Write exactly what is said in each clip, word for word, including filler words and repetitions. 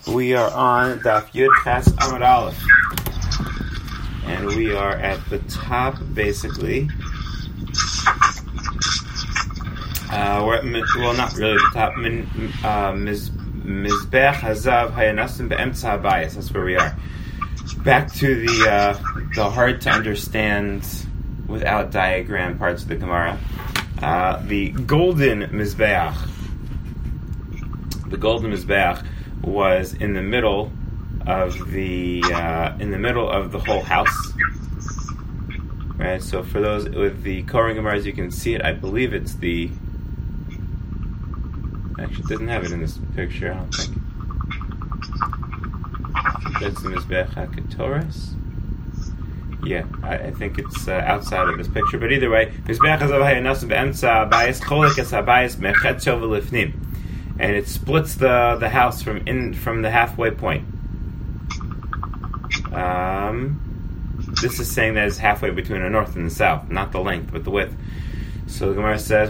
We are on Daf Yud Ches Amud Aleph, and we are at the top, basically. Uh, we're at, well, not really the top. Mizbech Hazav Hayanasim Be'emtza Habayis. That's where we are. Back to the uh, the hard to understand without diagram parts of the Gemara. Uh, the golden Mizbeach. The golden Mizbeach was in the middle of the uh, in the middle of the whole house, right? So for those with the Koren Gemaras, you can see it. I believe it's the. Actually, it doesn't have it in this picture. I don't think. That's the Mizbech HaKetoras. Yeah, I, I think it's uh, outside of this picture. But either way, Mizbech Hazav Hayanasim Be'emtza Habayis Cholek Es Habayis Mechetzo V'Lifnim. And it splits the, the house from in from the halfway point. Um, this is saying that it's halfway between the north and the south, not the length, but the width. So the Gemara says,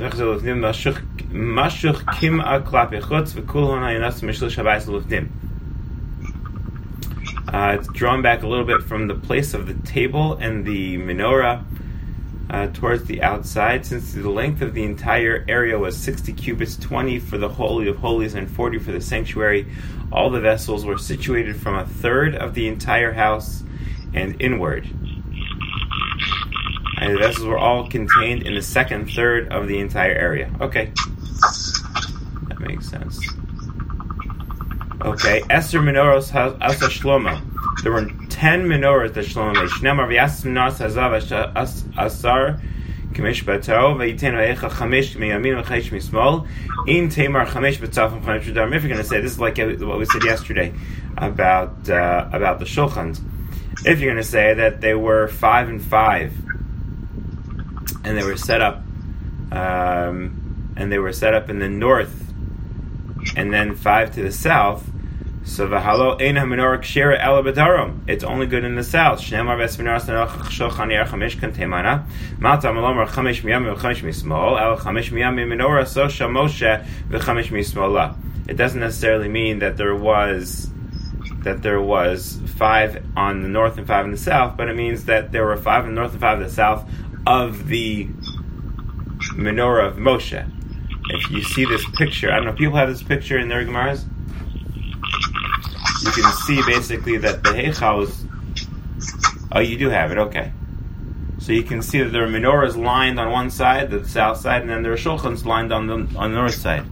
uh, it's drawn back a little bit from the place of the table and the menorah Uh, towards the outside, since the length of the entire area was sixty cubits, twenty for the Holy of Holies and forty for the sanctuary. All the vessels were situated from a third of the entire house and inward. And the vessels were all contained in the second third of the entire area. Okay. That makes sense. Okay. Esther Menoros Asa Shlomo. There were ten menorahs that Shlomo made. Shnemar v'yasim menorahs hazav asar k'mesh bato v'yiten v'echa chamesh miyamin v'chamesh mismol in tamar chamesh b'tzafim chamesh b'darim. If you're going to say, this is like what we said yesterday about uh, about the shulchans. If you're going to say that they were five and five, and they were set up, um, and they were set up in the north, and then five to the south. So v'halo ein hamenorah kshera ela b'darom. It's only good in the south. Shneimar v'esmenorah sanoch shulchan yer chamesh kantemana. Malta malomar chamesh miyamim v'chamesh mismol. El chamesh miyamim menorah so shamoshe v'chamesh mismola. It doesn't necessarily mean that there was that there was five on the north and five in the south, but it means that there were five in the north and five in the south of the menorah of Moshe. If you see this picture, I don't know if people have this picture in their Gemaras. You can see basically that the Heichal is... Oh, you do have it, okay. So you can see that there are menorahs lined on one side, the south side, and then there are shulchans lined on the on the north side.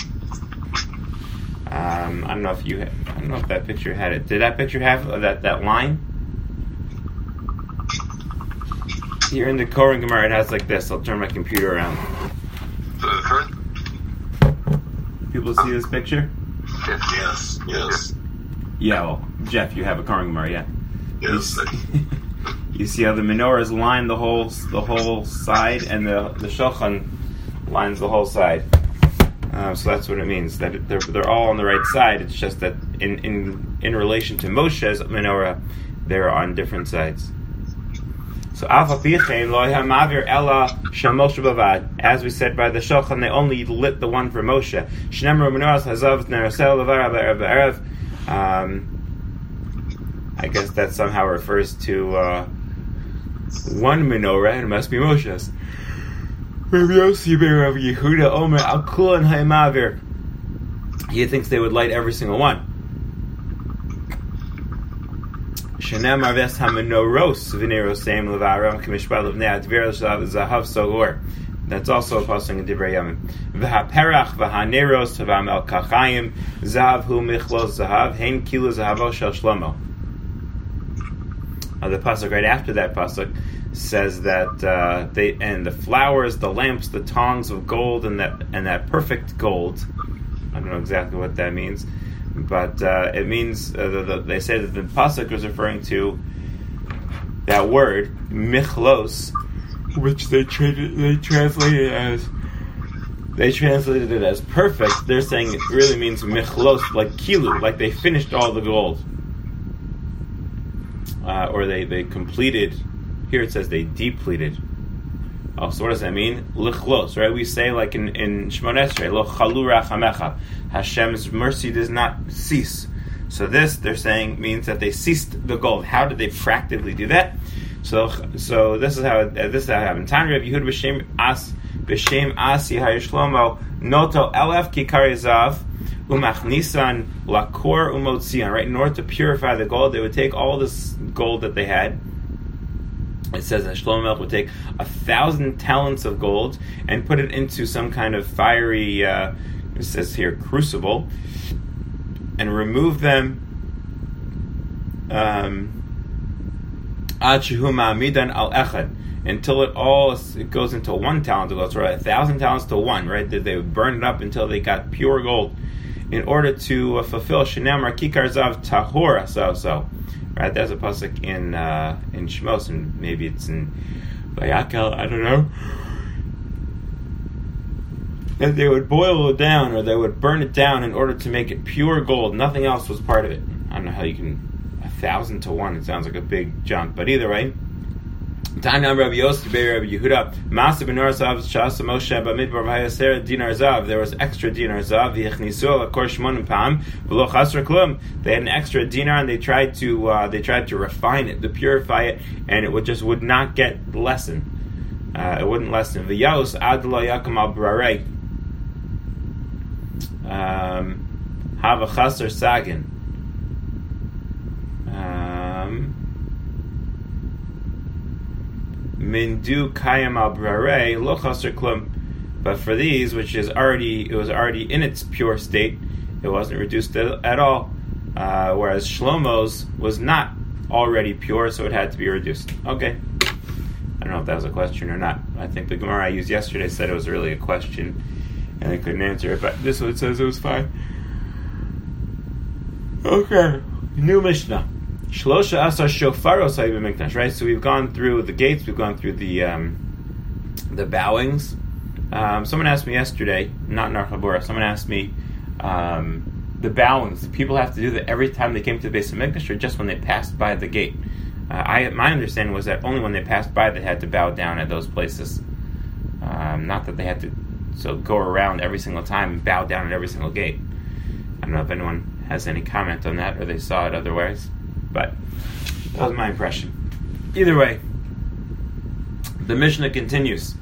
Um, I don't know if you... Had, I don't know if that picture had it. Did that picture have that, that line? Here in the Koren Gemara, it has like this. I'll turn my computer around. People see this picture? Yes, yes. Yeah, well, Jeff, you have a Koren Gemara, yeah. Yes. You see, you see how the menorahs line the whole the whole side, and the the shulchan lines the whole side. Uh, so that's what it means. That they're they're all on the right side. It's just that in in in relation to Moshe's menorah, they're on different sides. So Alpha Pichein Lo Hamavir Ella Shamosh Bavad. As we said by the shulchan, they only lit the one for Moshe. Shnemar menorahs hazav nerasel levar b'erev b'erev. Um, I guess that somehow refers to uh, one menorah, and it must be Moshe's. Rabbi Yossi ben Rabbi Yehuda Omer Al Kulan Hayamavir. He thinks they would light every single one. Shenamar Ves HaMenoros V'Neroseim Levaram K'Mishpat Levnei Adver Zahav Sogor. That's also a passing in Divrei Yamim. V'haperach v'haneros v'am el kachayim zahav hu michlos zahav hein kilo zahavo shel Shlomo. Uh, the pasuk right after that pasuk says that uh, they and the flowers, the lamps, the tongs of gold, and that and that perfect gold. I don't know exactly what that means, but uh, it means uh, the, the, they say that the pasuk was referring to that word michlos, which they tra- they translated as they translated it as perfect. They're saying it really means michlos, like kilu, like they finished all the gold, uh, or they, they completed. Here it says they depleted. Oh, so what does that mean? Lichlos, right? We say like in in Shmoneh Esrei, lo chalu rachamecha, Hashem's mercy does not cease. So this, they're saying, means that they ceased the gold. How did they practically do that? So, so this is how uh, this is how it happened. Tanya Rav Yehuda b'shem as b'shem Asi Hayishlomo noto elef kikari zav umachnisan lakor umotzion. Right, in order to purify the gold, they would take all this gold that they had. It says that Shlomo Melech would take a thousand talents of gold and put it into some kind of fiery, uh, it says here, crucible, and remove them um, until it all it goes into one talent of gold. So right, a thousand talents to one, right? That they would burn it up until they got pure gold, in order to uh, fulfill Shenamar Kikar Zav Tahor. So so. Right, there's a pasuk in uh, in Shmos, and maybe it's in Vayakel, I don't know. That they would boil it down, or they would burn it down in order to make it pure gold. Nothing else was part of it. I don't know how you can a thousand to one. It sounds like a big jump, but either way. Tanam Rabbi Yosef Rabbi Yehuda Masa ben Orasav Shasa Moshe Bamidbar Vayasera Dinar Zav. There was extra dinar zav. V'yichnisu lakor shmonim pam v'lo chasra klum. They had an extra dinar, and they tried to uh, they tried to refine it, to purify it, and it would just would not get lessen. Uh, it wouldn't lessen. V'yaus ad lo yakam al brarei. Have a chasar sagin. Um. Mindu kayam al brare lo chaser klum, but for these, which is already it was already in its pure state, it wasn't reduced at, at all. Uh, whereas Shlomo's was not already pure, so it had to be reduced. Okay, I don't know if that was a question or not. I think the Gemara I used yesterday said it was really a question, and I couldn't answer it. But this one says it was fine. Okay, new Mishnah. Shlosha asar shofaros hayim b'mikdash. Right, so we've gone through the gates, we've gone through the um, the bowings. Um, someone asked me yesterday, not in our Chabura, someone asked me um, the bowings. Do people have to do that every time they came to the base of Mikdash, or just when they passed by the gate? Uh, I my understanding was that only when they passed by they had to bow down at those places. Um, not that they had to so go around every single time and bow down at every single gate. I don't know if anyone has any comment on that, or they saw it otherwise. But that was my impression. Either way, the Mishnah continues.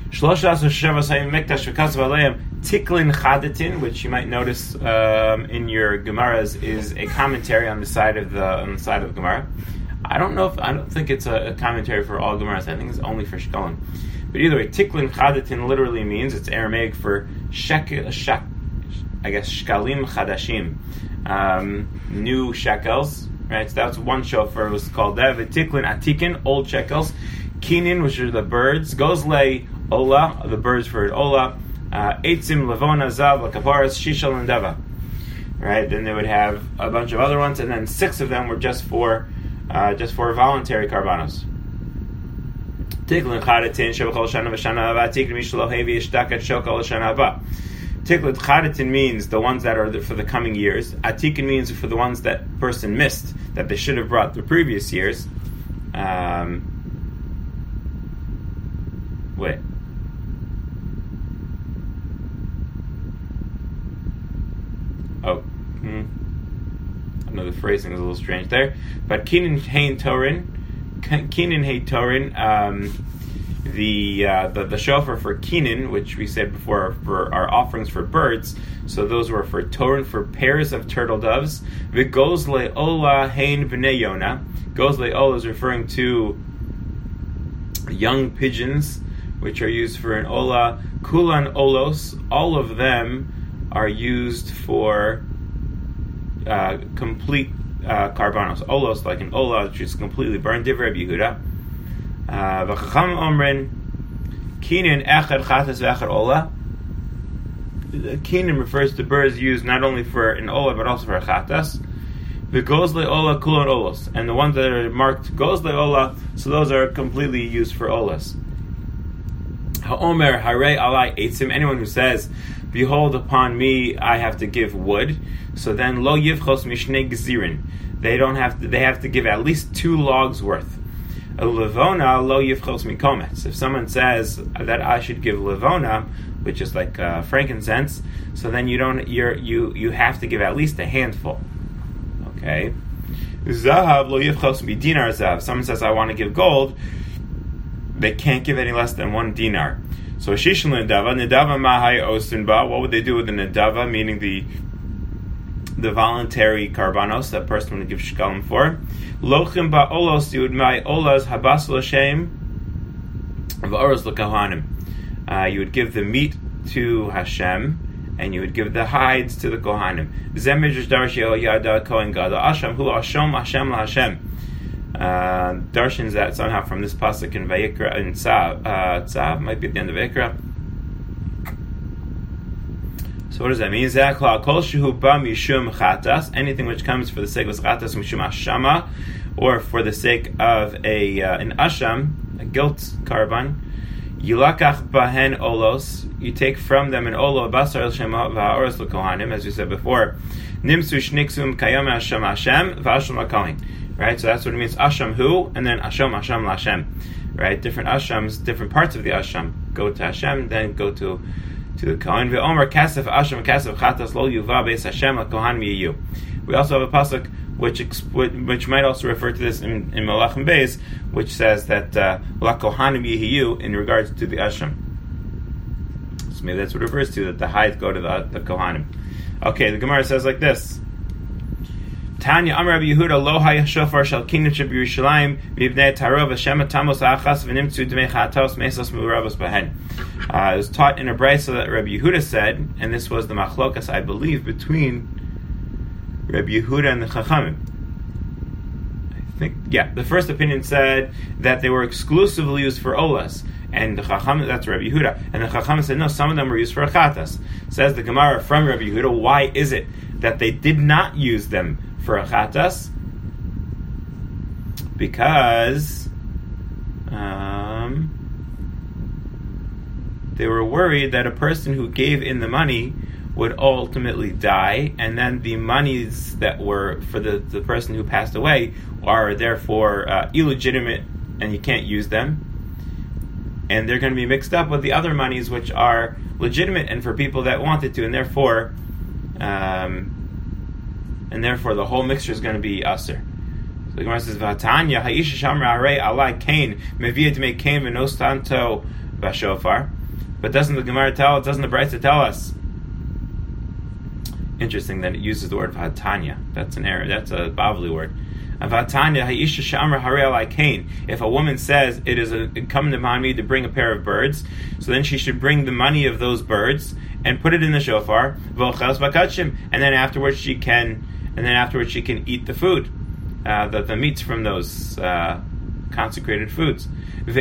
Tiklin Chadatin, which you might notice um, in your Gemaras, is a commentary on the side of the on the side of the Gemara. I don't know if I don't think it's a, a commentary for all Gemaras. I think it's only for Shkolim. But either way, Tiklin Chadatin literally means, it's Aramaic for shekel, shek, I guess shkalim chadashim, um, new shekels. Right, so that's one shofar. It was called that. V'tiklin atikin, old shekels. Kinin, which are the birds. Gozle ola, the birds for ola. Eitzim levona zav lakaparas shishal and deva. Right, then they would have a bunch of other ones, and then six of them were just for, uh, just for voluntary karbanos. Tiklin chadatin shebachol shana v'shana haba. Tiklin mishlo hevi ishtakat shokal shana haba. Tiklut Chadatin means the ones that are for the coming years. Atikin means for the ones that person missed, that they should have brought the previous years. Um, wait. Oh. Hmm. I know the phrasing is a little strange there. But Kinin Hein Torin. Kinin Hein Torin. Um, The, uh, the the shofar for Kinin, which we said before, for our offerings for birds, so those were for Torin, for pairs of turtle doves. V'gozle ola hein b'nei Yona. Gozle ola is referring to young pigeons, which are used for an ola. Kulan olos, all of them are used for uh, complete uh, karbanos. Olos, like an ola, which is completely burned. Divrei Rabbi Yehuda. V'chacham omrin kinin echad chatas v'echad ola. Kinin refers to birds used not only for an ola but also for a chatas. V'gozle ola kulon olos, and the ones that are marked gozle ola, so those are completely used for olas. Ha'omer harei alai eitzim. Anyone who says, "Behold, upon me I have to give wood," so then lo yivchos mishnei gzirin. They don't have to. They have to give at least two logs worth. A levona lo yivchos mikometz. If someone says that I should give levona, which is like uh, frankincense, so then you don't. You're you you have to give at least a handful. Okay. Zahav lo yivchos mi dinar zahav. Someone says, I want to give gold. They can't give any less than one dinar. So shishon nedava, nedava mahai osin ba. What would they do with the nedava, meaning the the voluntary karbanos that person would give shkalim for? Lochim ba olos yudmai olas habas l'shem v'oros l'kohanim. Uh, you would give the meat to Hashem, and you would give the hides to the Kohanim. Zemidrash darshi el yada kohen gada Hashem hu Hashem Hashem la Hashem. Darshans that somehow from this pasuk in Vayikra in Tzav, uh, Tzav might be at the end of Vayikra. So what does that mean? Zakla kol shehu ba mishum chatas, anything which comes for the sake of chatas mishum ashama, or for the sake of a uh, an asham, a guilt karban. Yilakach bahen olos, you take from them an olo basar el shema va'oros l'kohanim, as we said before. Nimsu shniksum kayom Hashem Hashem v'asham l'kohen. Right, so that's what it means. Asham hu, and then Asham Hashem l'Hashem. Right, different ashams, different parts of the asham go to Hashem, then go to to the kohen. Ve'omer kasef asham kasef chatas lo yuva beis Hashem l'kohanim yiyu. We also have a pasuk which which might also refer to this in, in Malachim Beis, which says that La Kohanim Yehiyu in regards to the Asham. So maybe that's what it refers to, that the hides go to the, the Kohanim. Okay, the Gemara says like this. Tanya Amar Rabbi Yehuda Lo Haya Shofar Shal Kinach B'Yerushalayim V'Ibnei Tarov Hashem Tamos Achas V'Nimtzu Dmei Chatos Mesos Mu'Ravos Behen. It was taught in a brayso that Rabbi Yehuda said, and this was the machlokas, I believe, between Rabbi Yehuda and the Chachamim. I think, yeah, the first opinion said that they were exclusively used for olas, and the Chachamim, that's Rabbi Yehuda, and the Chachamim said no, some of them were used for achatas. Says the Gemara from Rabbi Yehuda, why is it that they did not use them for achatas? Because um, they were worried that a person who gave in the money would ultimately die, and then the monies that were for the, the person who passed away are therefore uh, illegitimate, and you can't use them, and they're going to be mixed up with the other monies which are legitimate and for people that wanted to, and therefore um, and therefore the whole mixture is going to be aser. So the Gemara says, "V'atanya ha'isha shamra arei alai kain meviyah to make kain v'nostanto b'shofar." But doesn't the Gemara tell? Doesn't the Brayta tell us? Interesting that it uses the word v'atanya. That's an error. That's a Bavli word. V'atanya ha'isha shamra harei alai kain. If a woman says it is incumbent upon me to bring a pair of birds, so then she should bring the money of those birds and put it in the shofar. V'ochels v'katshim, and then afterwards she can, and then afterwards she can eat the food, uh, the the meats from those uh, consecrated foods.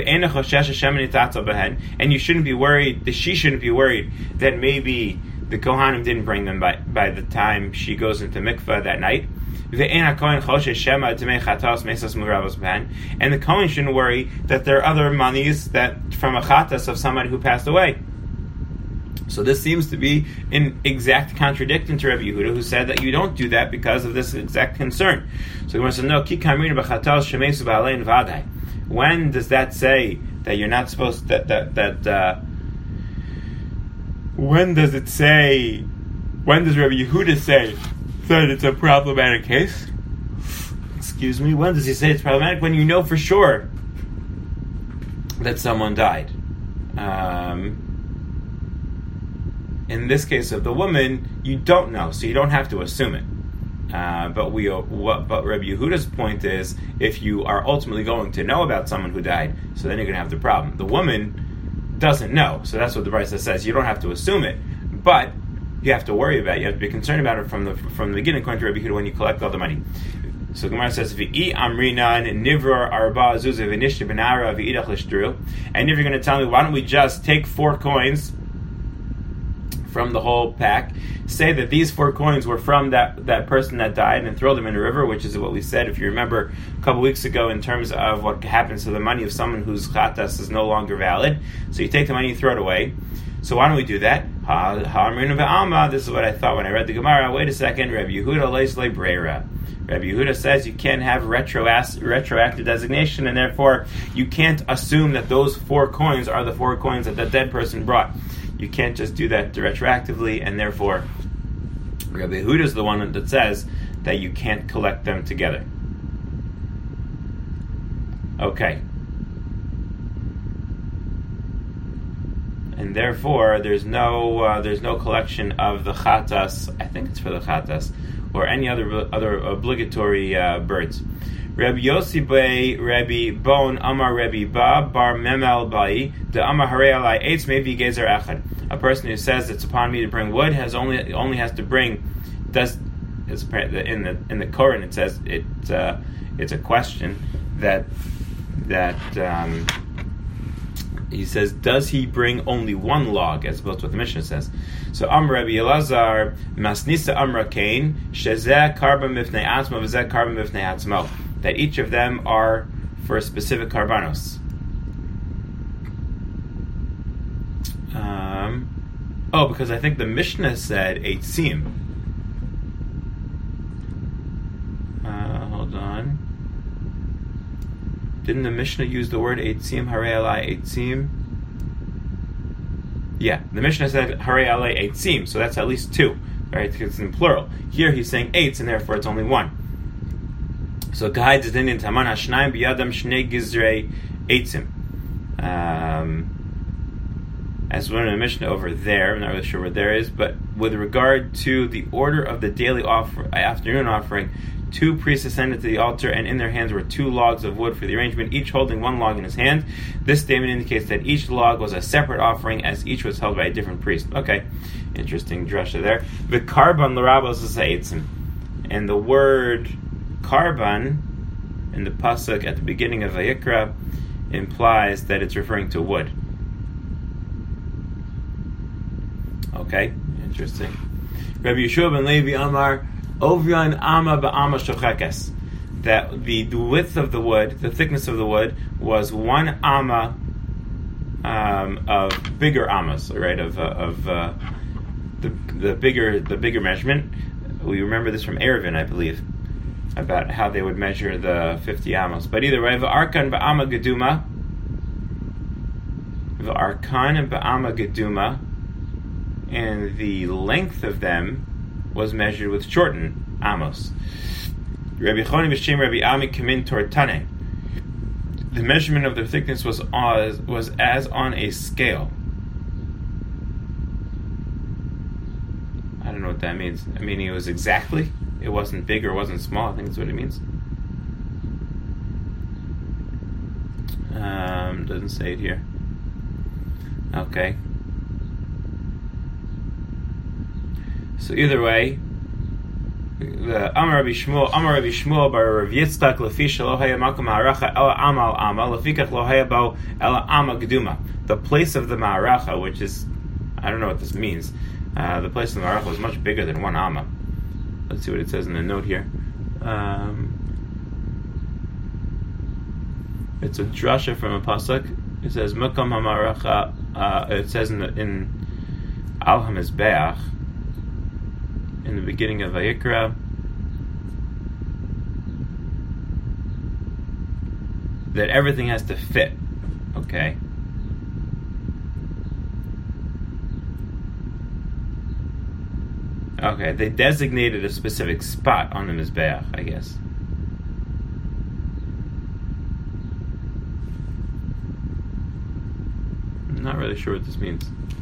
And you shouldn't be worried. That she shouldn't be worried that maybe the Kohanim didn't bring them by, by the time she goes into mikvah that night. And the Kohen shouldn't worry that there are other monies that from a chatas of somebody who passed away. So this seems to be in exact contradiction to Rabbi Yehuda, who said that you don't do that because of this exact concern. So he wants to know, when does that say that you're not supposed to, that that that uh, when does it say, when does Rabbi Yehuda say that it's a problematic case? Excuse me, when does he say it's problematic? When you know for sure that someone died. Um, in this case of the woman, you don't know, so you don't have to assume it. Uh, but we, uh, what, but Rabbi Yehuda's point is, if you are ultimately going to know about someone who died, so then you're going to have the problem. The woman doesn't know, so that's what the Brisa says. You don't have to assume it, but you have to worry about it. You have to be concerned about it from the from the beginning, according to Rabbi Yehuda, when you collect all the money. So Gemara says, "V'i amrinan nivror arba zuz v'nishta benara v'idach l'shtru." And if you're going to tell me, why don't we just take four coins from the whole pack, say that these four coins were from that, that person that died, and throw them in a river, which is what we said, if you remember, a couple weeks ago, in terms of what happens to the money of someone whose chatas is no longer valid. So you take the money, you throw it away. So why don't we do that? Ha, ha, this is what I thought when I read the Gemara. Wait a second, Rabbi Yehuda leis le breira. Rabbi Yehuda says you can't have retroas- retroactive designation, and therefore you can't assume that those four coins are the four coins that the dead person brought. You can't just do that retroactively, and therefore Rabbi Yehuda is the one that says that you can't collect them together. Okay. And therefore, there's no uh, there's no collection of the chatas. I think it's for the chatas or any other other obligatory uh, birds. Rabbi Yossi Bey Rabbi Bon Amar Rabbi Ba Bar Memel Bai the Amar Harei Alai Eitz Maybe Gezer Echad. A person who says it's upon me to bring wood has only only has to bring does it's in the in the Koran it says it uh, it's a question that that. Um, He says, does he bring only one log, as opposed to what the Mishnah says? So, Am Rabbi Elazar, Masnisa Amra Kain, Shezeh Karba Mifnei Atzmo, V'zeh Karba Mifnei Atzmo. That each of them are for a specific karbanos. Um, oh, because I think the Mishnah said Eitzim. Uh, hold on. Didn't the Mishnah use the word Eitzim, Harei Alai Eitzim? Yeah, the Mishnah said Harei Alai Eitzim, so that's at least two, right? Because it's in plural. Here he's saying eights, and therefore it's only one. So Kahai Zedin Taman Hashnaim Biyadam Shnei Gizrei Eitzim. Um, as one in the Mishnah over there, I'm not really sure what there is, but with regard to the order of the daily offer, afternoon offering, two priests ascended to the altar, and in their hands were two logs of wood for the arrangement, each holding one log in his hand. This statement indicates that each log was a separate offering, as each was held by a different priest. Okay, interesting drasha there. The karban l'rabos is eitzim, and the word karban in the pasuk at the beginning of Vayikra implies that it's referring to wood. Okay, interesting. Rabbi Yeshua ben Levi Amar Ovyan Ama Ba'ama Shochekes. That the, the width of the wood, the thickness of the wood, was one Ama um, of bigger Amas, right? Of uh, of uh, the the bigger the bigger measurement. We remember this from Erevin, I believe, about how they would measure the fifty Amos. But either way, V'arkan Ba'ama Geduma, V'arkan Ba'ama Geduma, and the length of them was measured with shortened amos. Rabbi Choni b'shem Rabbi Ami kamin tortane. The measurement of their thickness was as, was as on a scale. I don't know what that means. I mean, it was exactly. It wasn't big or wasn't small. I think that's what it means. Um, doesn't say it here. Okay. So either way, the Amar Rabbi Shmuel, Amar Rabbi Shmuel bar Rav Yitzchak lefisha lo haya makom ma'aracha ela amal ama lefikach lo haya bo ela ama geduma. The place of the ma'aracha, which is, I don't know what this means. Uh, the place of the ma'aracha was much bigger than one ama. Let's see what it says in the note here. Um, it's a drasha from a pasuk. It says makom ha'ma'aracha. Uh, it says in the, in Al HaMizbeach, in the beginning of Vayikra, that everything has to fit. Okay. Okay, they designated a specific spot on the Mizbeach, I guess. I'm not really sure what this means.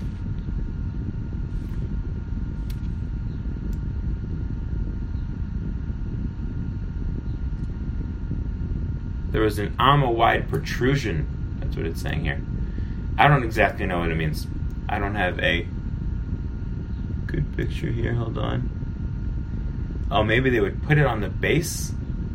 There was an Amma-wide protrusion. That's what it's saying here. I don't exactly know what it means. I don't have a good picture here. Hold on. Oh, maybe they would put it on the base?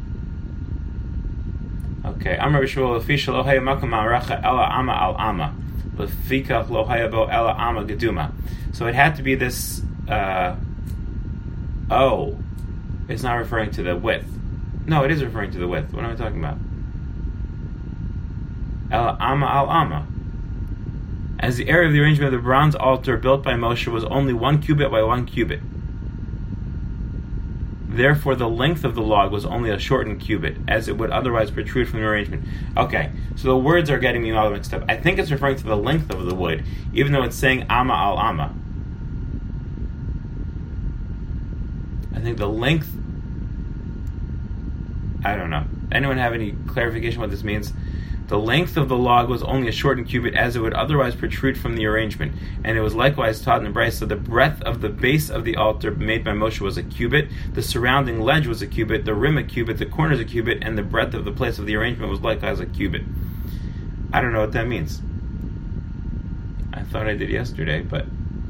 Okay. Amar B'Shmuel Lefisha lo haya makom ma'aracha ela ama al ama. Lefikach lo haya bo ela ama geduma. So it had to be this... Uh, oh. It's not referring to the width. No, it is referring to the width. What am I talking about? El Amma al Amma. As the area of the arrangement of the bronze altar built by Moshe was only one cubit by one cubit. Therefore, the length of the log was only a shortened cubit, as it would otherwise protrude from the arrangement. Okay, so the words are getting me all mixed up. I think it's referring to the length of the wood, even though it's saying Amma al Amma. I think the length I don't know. Anyone have any clarification what this means? The length of the log was only a shortened cubit, as it would otherwise protrude from the arrangement. And it was likewise taught in the Brisa. So the breadth of the base of the altar made by Moshe was a cubit, the surrounding ledge was a cubit, the rim a cubit, the corners a cubit, and the breadth of the place of the arrangement was likewise a cubit. I don't know what that means. I thought I did yesterday, but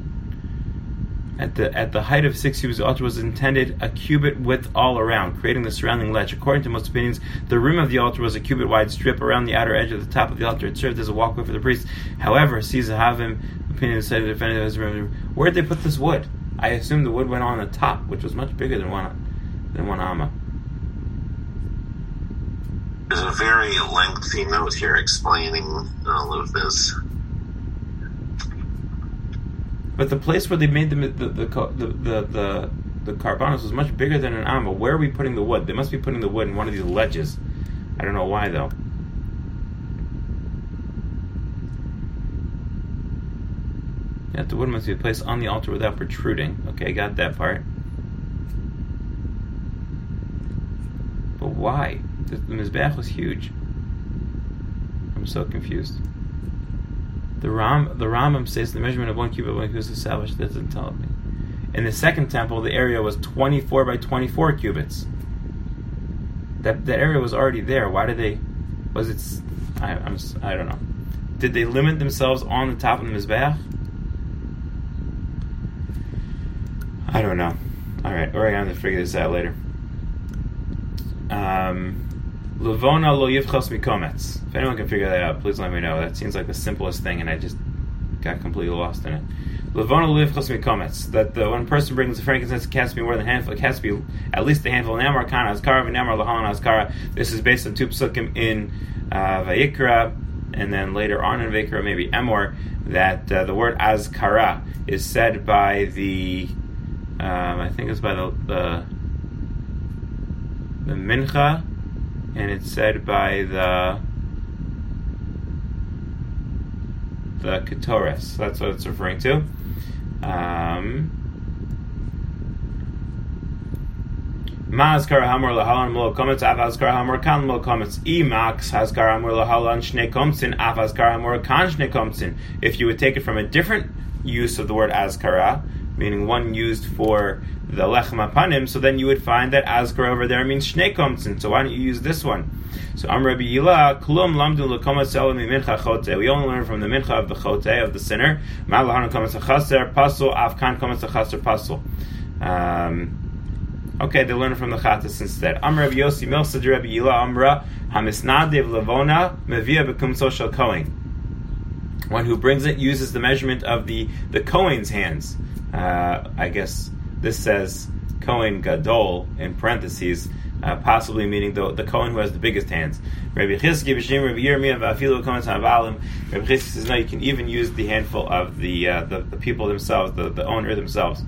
At the at the height of six cubits, the altar was intended a cubit width all around, creating the surrounding ledge. According to most opinions, the rim of the altar was a cubit wide strip around the outer edge of the top of the altar. It served as a walkway for the priest. However, Caesar Havim opinion said the defendant his rim. Where did they put this wood? I assume the wood went on the top, which was much bigger than one than one amma. There's a very lengthy note here explaining all of this. But the place where they made the the the the the, the, the carbonos was much bigger than an amma. Where are we putting the wood? They must be putting the wood in one of these ledges. I don't know why though. Yeah, the wood must be placed on the altar without protruding. Okay, got that part. But why? The, the mizbeach was huge. I'm so confused. The Ram, the Rambam says the measurement of one cubit of one cubit is established. That doesn't tell me. In the second temple, the area was twenty-four by twenty-four cubits. That that area was already there. Why did they? Was it? I, I'm. I don't know. Did they limit themselves on the top of the mizbeach? I don't know. All right, we're going to figure this out later. Um. Levona lo yivchos mikometz. If anyone can figure that out, please let me know. That seems like the simplest thing, and I just got completely lost in it. Levona lo yivchos mikometz. That the one person brings the frankincense, it has to be more than a handful. It has to be at least a handful. Namar kana azkara v'namar lahalan azkara. This is based on two psukim in uh, Vayikra, and then later on in Vayikra, maybe Emor, that uh, the word azkara is said by the, um, I think it's by the the, the mincha. And it's said by the the Ketores. That's what it's referring to. Um, Ma azkara hamor lahalan molo komets av azkara hamor kan molo komets I max azkara hamor lahalan shnei komtsin av azkara hamor kan shnei komtsin. If you would take it from a different use of the word azkara, meaning one used for the lechem apanim, so then you would find that azkara over there means shnei komtsin. So why don't you use this one? So Am Rabbi Yila, klum lamdu l'komat selam mincha chote. We only learn from the mincha of the chote, of the sinner. Ma lahanan komat chaser pasul av kan komat chaser pasul. Okay, they learn from the chatas instead. Am Rabbi Yossi milsa Rabbi Yila amra hamisnadev levona mevia bekumso shel kohen. One who brings it uses the measurement of the the kohen's hands. Uh, I guess this says Kohen Gadol in parentheses, uh, possibly meaning the the Kohen who has the biggest hands. Rabbi Chizki b'shem Rabbi Yirmiyah v'afilu kohen havalim. Rabbi Chizki says no, you can even use the handful of the uh, the, the people themselves, the, the owner themselves.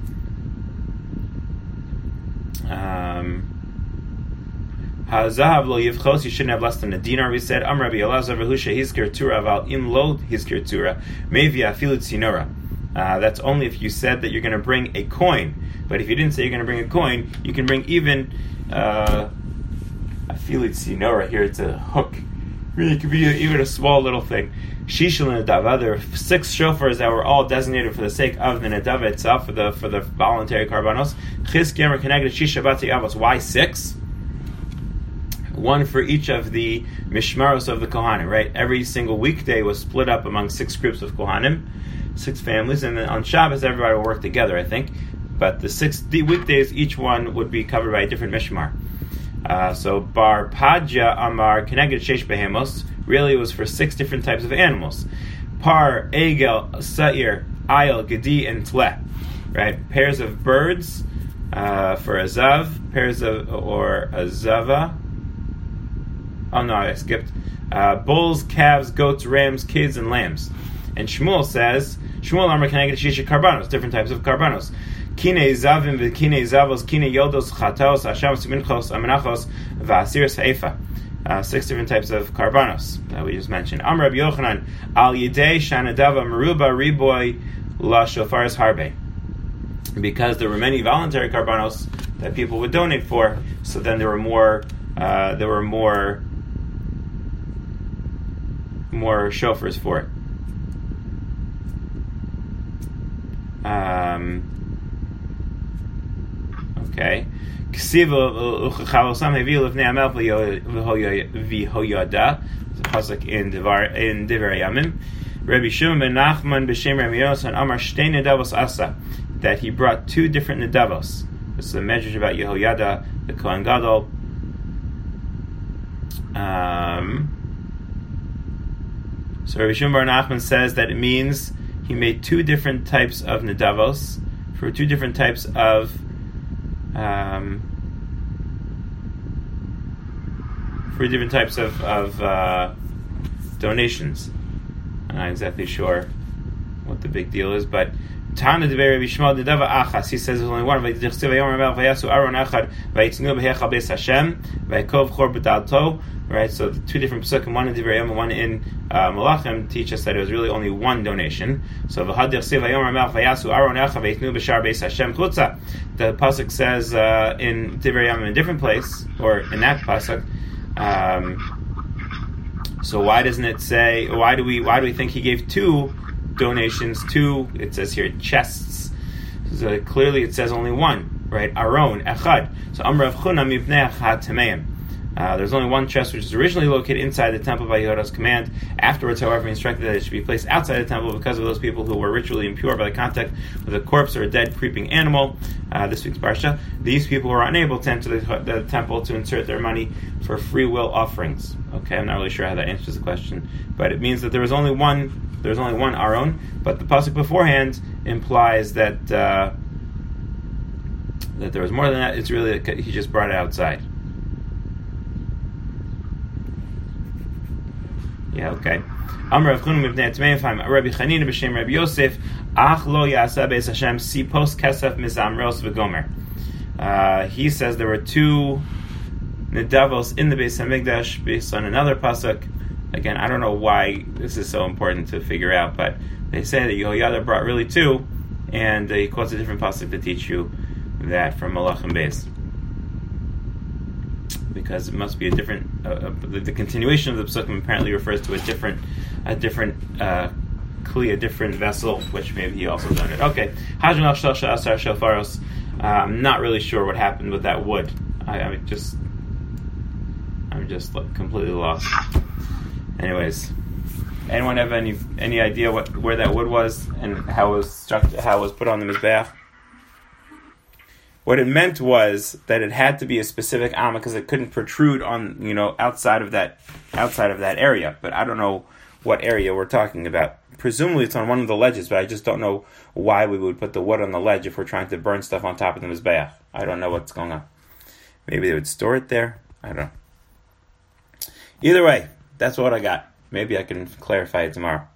Um, Hazahav lo yivchos, you shouldn't have less than a dinar. We said Am Rabbi Elazar v'husha hizkir tura aval im lo hizkir tura maybe afilu tzinora. Uh, that's only if you said that you're going to bring a coin. But if you didn't say you're going to bring a coin, you can bring even uh, a filit sinora. Here it's a hook. Really, it could be a, even a small little thing. Shishul and Nedava. There are six shofars that were all designated for the sake of the Nedava itself, for the for the voluntary karbanos. Chis Gemer connected Shisha Bati Avos. Why six? One for each of the mishmaros of the Kohanim. Right, every single weekday was split up among six groups of Kohanim. Six families, and then on Shabbos everybody will work together, I think. But the six the weekdays, each one would be covered by a different mishmar. Uh, so Bar Padja Amar Keneged Sheish Behemos, really it was for six different types of animals. Par, Egel, Sa'ir, Ayel, Gedi, and Tle. Right? Pairs of birds uh, for a Zav, pairs of, or a Zava. Oh no, I skipped. Uh, bulls, calves, goats, rams, kids, and lambs. And Shmuel says, Shmuel Amar Keneged Shisha Karbanos, different types of Karbanos. Kine Zavim v'Kine Zavos, Kine Yodos, Chatos, Hashamos, Minchos, Amenachos, V'Asiris Haifa. Uh, six different types of Karbanos that we just mentioned. Amar Rabbi Yochanan, Al Yidei Shanadava Meruba Riboy La Shofaris Harbe. Because there were many voluntary Karbanos that people would donate for, so then there were more uh, uh, there were more more shofars for it. Um, okay. It's a pasuk in Devar in Divrei Yamim. Rabbi Shimon ben Nachman b'shem Rabbi Yonasan Amar shtei nedavos asa, that he brought two different nedavos. This is a measure about Yehoyada, the Kohen Gadol. Um, so Rabbi Shimon bar Nachman says that it means he made two different types of nedavos for two different types of um, for different types of, of uh, donations. I'm not exactly sure what the big deal is, but Tana de Rabbi Shmuel de Dava Achas. He says there's only one. Right, so the two different psukim, one in Divrei Yom and one in uh, Malachim, teach us that it was really only one donation. So the pasuk says uh, in Divrei Yom in a different place, or in that pasuk. Um, so why doesn't it say? Why do we? Why do we think he gave two donations? Two. It says here chests. So clearly, it says only one. Right? Aron echad. So Amar Rav Chuna mipnei echad tameim. Uh, there's only one chest which is originally located inside the temple by Yehuda's command. Afterwards, however, he instructed that it should be placed outside the temple because of those people who were ritually impure by the contact with a corpse or a dead creeping animal. Uh, this week's parsha. These people were unable to enter the, the temple to insert their money for free will offerings. Okay, I'm not really sure how that answers the question, but it means that there was only one. There was only one Aron, but the pasuk beforehand implies that uh, that there was more than that. It's really that he just brought it outside. Yeah, okay. Amar Rav Chuna mipnei Atmeim, Rabbi Chanina b'shem Rabbi Yosef, Ach lo ya'asa beis Hashem si post kesef mizamros v'gomer. Uh, he says there were two nedavos in the Beis Hamikdash based on another pasuk. Again, I don't know why this is so important to figure out, but they say that Yehoyada brought really two, and uh, he quotes a different pasuk to teach you that from Malachim Beis. Because it must be a different. Uh, uh, the, the continuation of the psukim apparently refers to a different, a different uh, kli, a different vessel, which maybe he also done it. Okay, Hajim al shelsha asar shofaros. I'm not really sure what happened with that wood. I, I'm just, I'm just like, completely lost. Anyways, anyone have any any idea what where that wood was and how it was structured, how it was put on the mizbeach? What it meant was that it had to be a specific amma because it couldn't protrude on, you know, outside of that outside of that area. But I don't know what area we're talking about. Presumably it's on one of the ledges, but I just don't know why we would put the wood on the ledge if we're trying to burn stuff on top of the mizbeach. I don't know what's going on. Maybe they would store it there. I don't know. Either way, that's what I got. Maybe I can clarify it tomorrow.